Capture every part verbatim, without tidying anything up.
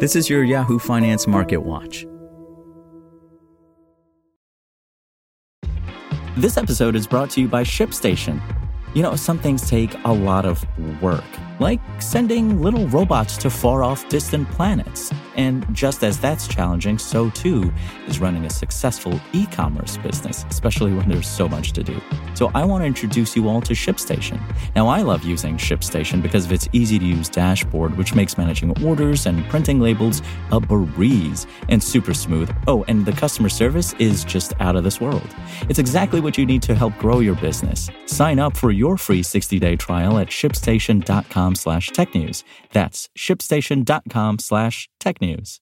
This is your Yahoo Finance Market Watch. This episode is brought to you by ShipStation. You know, some things take a lot of work, like sending little robots to far-off distant planets. And just as that's challenging, so too is running a successful e-commerce business, especially when there's so much to do. So I want to introduce you all to ShipStation. Now, I love using ShipStation because of its easy-to-use dashboard, which makes managing orders and printing labels a breeze and super smooth. Oh, and the customer service is just out of this world. It's exactly what you need to help grow your business. Sign up for your free sixty-day trial at shipstation.com slash technews. That's shipstation.com slash technews.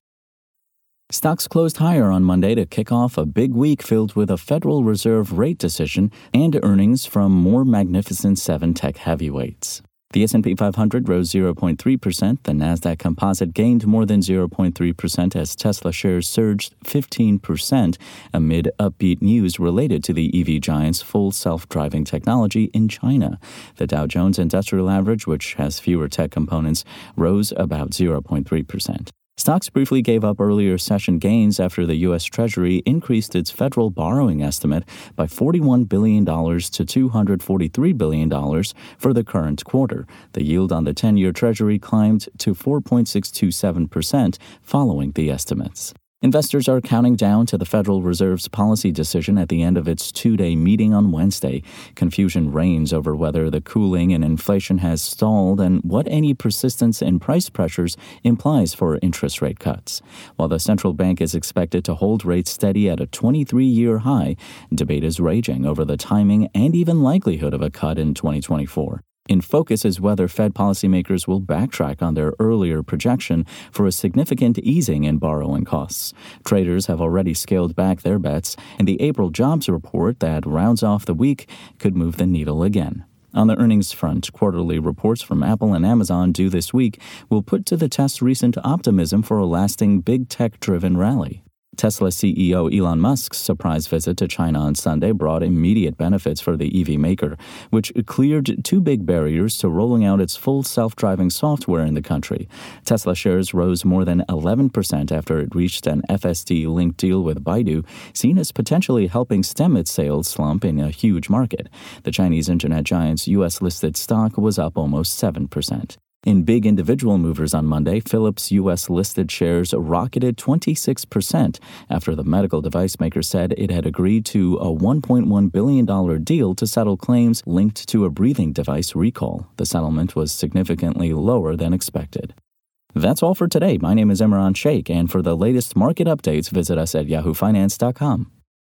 Stocks closed higher on Monday to kick off a big week filled with a Federal Reserve rate decision and earnings from more Magnificent Seven tech heavyweights. The S and P five hundred rose zero point three percent. The Nasdaq Composite gained more than zero point three percent as Tesla shares surged fifteen percent amid upbeat news related to the E V giant's full self-driving technology in China. The Dow Jones Industrial Average, which has fewer tech components, rose about zero point three percent. Stocks briefly gave up earlier session gains after the U S. Treasury increased its federal borrowing estimate by forty-one billion dollars to two hundred forty-three billion dollars for the current quarter. The yield on the ten-year Treasury climbed to four point six two seven percent following the estimates. Investors are counting down to the Federal Reserve's policy decision at the end of its two-day meeting on Wednesday. Confusion reigns over whether the cooling in inflation has stalled and what any persistence in price pressures implies for interest rate cuts. While the central bank is expected to hold rates steady at a twenty-three-year high, debate is raging over the timing and even likelihood of a cut in twenty twenty-four. In focus is whether Fed policymakers will backtrack on their earlier projection for a significant easing in borrowing costs. Traders have already scaled back their bets, and the April jobs report that rounds off the week could move the needle again. On the earnings front, quarterly reports from Apple and Amazon due this week will put to the test recent optimism for a lasting big tech-driven rally. Tesla C E O Elon Musk's surprise visit to China on Sunday brought immediate benefits for the E V maker, which cleared two big barriers to rolling out its full self-driving software in the country. Tesla shares rose more than eleven percent after it reached an F S D-linked deal with Baidu, seen as potentially helping stem its sales slump in a huge market. The Chinese internet giant's U S-listed stock was up almost seven percent. In big individual movers on Monday, Philips' U S-listed shares rocketed twenty-six percent after the medical device maker said it had agreed to a one point one billion dollars deal to settle claims linked to a breathing device recall. The settlement was significantly lower than expected. That's all for today. My name is Imran Sheikh, and for the latest market updates, visit us at yahoo finance dot com.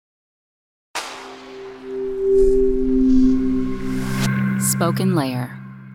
Spoken Layer.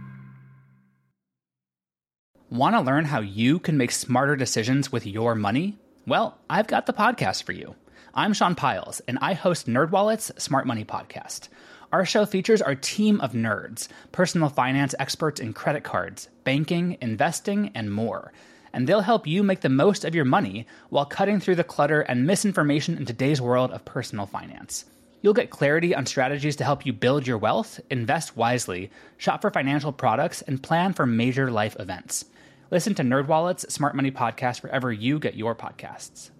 Want to learn how you can make smarter decisions with your money? Well, I've got the podcast for you. I'm Sean Piles, and I host NerdWallet's Smart Money Podcast. Our show features our team of nerds, personal finance experts in credit cards, banking, investing, and more. And they'll help you make the most of your money while cutting through the clutter and misinformation in today's world of personal finance. You'll get clarity on strategies to help you build your wealth, invest wisely, shop for financial products, and plan for major life events. Listen to NerdWallet's Smart Money Podcast wherever you get your podcasts.